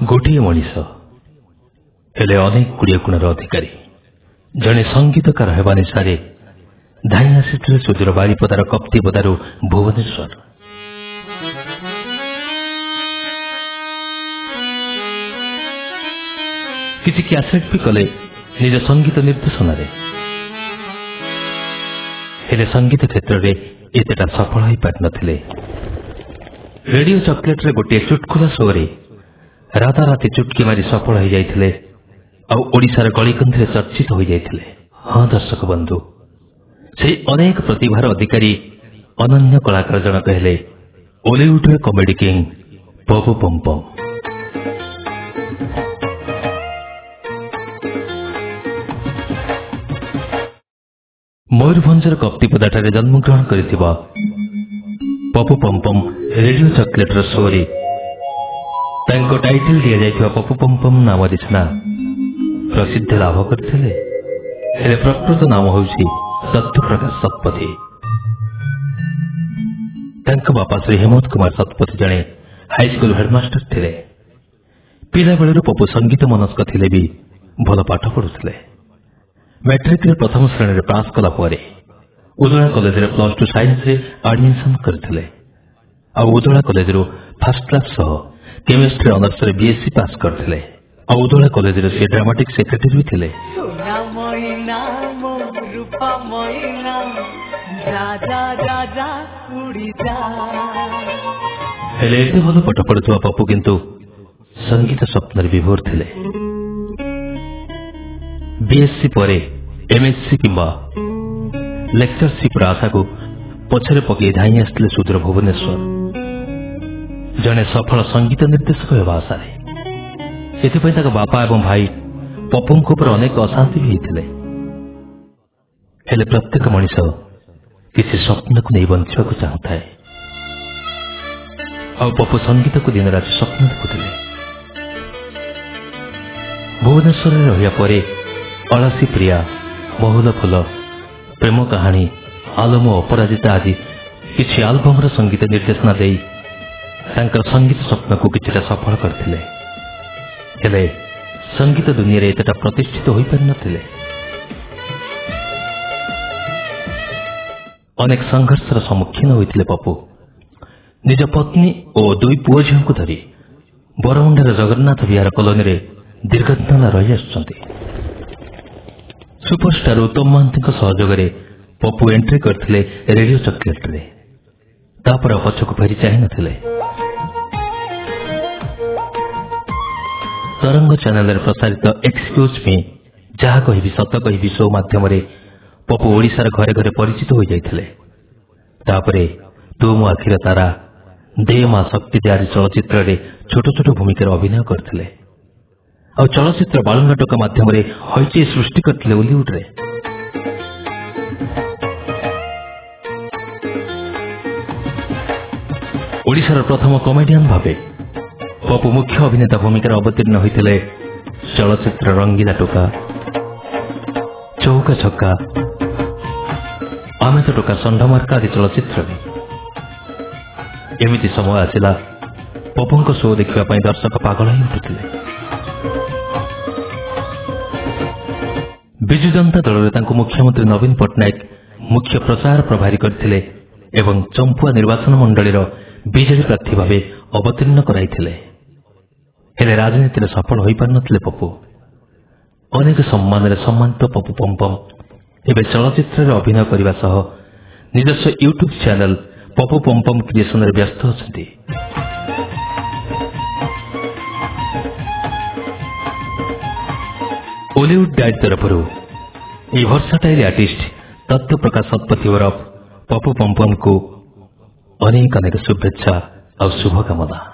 गोटे मनीष हेले अनेक गुड़िया गुणर अधिकारी जड़े संगीतकार हेबा निशारे धाई आसी सुदूर बारीपदार कप्तिपदार भुवनेश्वर। किसी कैसेट भी कले निज संगीत निर्देशन हेले संगीत क्षेत्र में एतेटा सफल हो पारि नथिले। रेडियो चॉकलेट रे गोटे चुटकुला शो रे राताराति चुटकी मारी सफल हो जाइथिले और ओडिशार गलीकंधे चर्चित हो जाइथिले। हाँ दर्शक बंधु, से अनेक प्रतिभार अधिकारी अनन्य कलाकार जनक हेले बॉलीवुड रे कॉमेडी किंग पपू पमपम। मयूरभंजर कप्तिपदाठारे जन्मग्रहण करिथिबा पपू पमपम रेडियो चॉकलेट रो शो रे तांको टाइटल दिया जाइथिबा पपू पमपम नाम दिसना प्रसिद्ध लाभ करथिले। हेले प्रकृत नाम होउछि सत्यप्रकाश शतपथी। तांको बापा श्री हेमंत कुमार शतपथी जणे हाईस्कूल हेडमास्टर थिले। पिला बेलरु पपू संगीत मनस्क थिले भी भल पाठ पढुथिले। मैट्रिक रे प्रथम श्रेणी रे पास कला परे उदला कॉलेज रे +2 साइंस रे एडमिशन करथिले आ उदला कॉलेज रो फर्स्ट क्लास सह केमिस्ट्री ऑनर्स रे बीएससी पास करथिले आ उदला कॉलेज रे से ड्रामाटिक सेक्रेटरी भी थिले। हेले एते भल पाठ पढुथुवा पप्पू किंतु संगीत स्वप्न विभोर थिले। बीएससी परे एमएससी किंबा लेक्चरशिप आशा को पछरे पकई धाई आसते सुदूर भुवनेश्वर जड़े सफल संगीत निर्देशक होगा आशारे। एथि बापा एवं भाई पप्पू उपर अनेक अशांति भी होते। हेले प्रत्येक मनीष किसी स्वप्न को नहीं बंचा चाहूए आ पप्पू संगीत को दिन रात स्वप्न देखुले। भुवनेश्वर रहा अलसी प्रिया, बहुल फुल, प्रेम कहानी, आलम अपराजिता आदि किसी आल्बम संगीत निर्देशना दे संगीत स्वप्न को किसी सफल करथिले। हेले संगीत दुनिया रे एतटा प्रतिष्ठित हो पारि नथिले। अनेक संघर्षर सम्मुखीन होइथिले पप्पू। निज पत्नी और 2 पुओ झियो को धरी बरमुंडार जगन्नाथ विहार कॉलोनी रे दीर्घदिन रही आसुछंती। सुपरस्टार उत्तम महांती सहयोग में पप्पू एंट्री करथिले रेडियो चॉकलेट रे। तापर पछक फेरी चाहि नथिले। तरंग चैनल रे प्रसारित एक्सक्यूज मी जहा कहि सत कहि शो माध्यम रे पप्पू ओडिशार घरे घरे परिचित हो जाइथिले। तापरे तू मो आखिर तारा, दे मा शक्ति आदि चलचित्र रे छोट छोट भूमिका अभिनय करथिले और चलचित्र बालनाटक माध्यम हईचई सृष्टि करथिले बॉलीवुड रे। ओडिशार प्रथम कॉमेडियन भावे पप्पू मुख्य अभिनेता भूमिका अवतीर्ण होइथिले चलचित्र रंगीला टोका, चौका छक्का, आमे तो टोका षंढमार्का आदि चलचित्र में। एमिति समय आसिला पप्पू शो देखिबा पई दर्शक पागल होई उठुथिले। विजु जनता दल तांको मुख्यमंत्री नवीन पट्टनायक मुख्य प्रचार प्रभारी करथिले एवं चंपुआ निर्वाचन मंडलीर बीजेडी प्रार्थी भावे अवतीर्ण कराइथिले। हेले राजनीति सफल हो पारि नथिले पप्पू। अनेक सम्मान रे सम्मानित पप्पू पमपम एबे चलचित्र रे अभिनय करबा सह निजस्व YouTube channel Pappu Pampam creation रे व्यस्त अछंती। बॉलीवुड डाइट तरफ भर्साटाइल आर्टिस्ट तत्व प्रकाश शतपथी उर्फ पप्पू पमपम को अनेक अनेक शुभेच्छा और शुभकामना।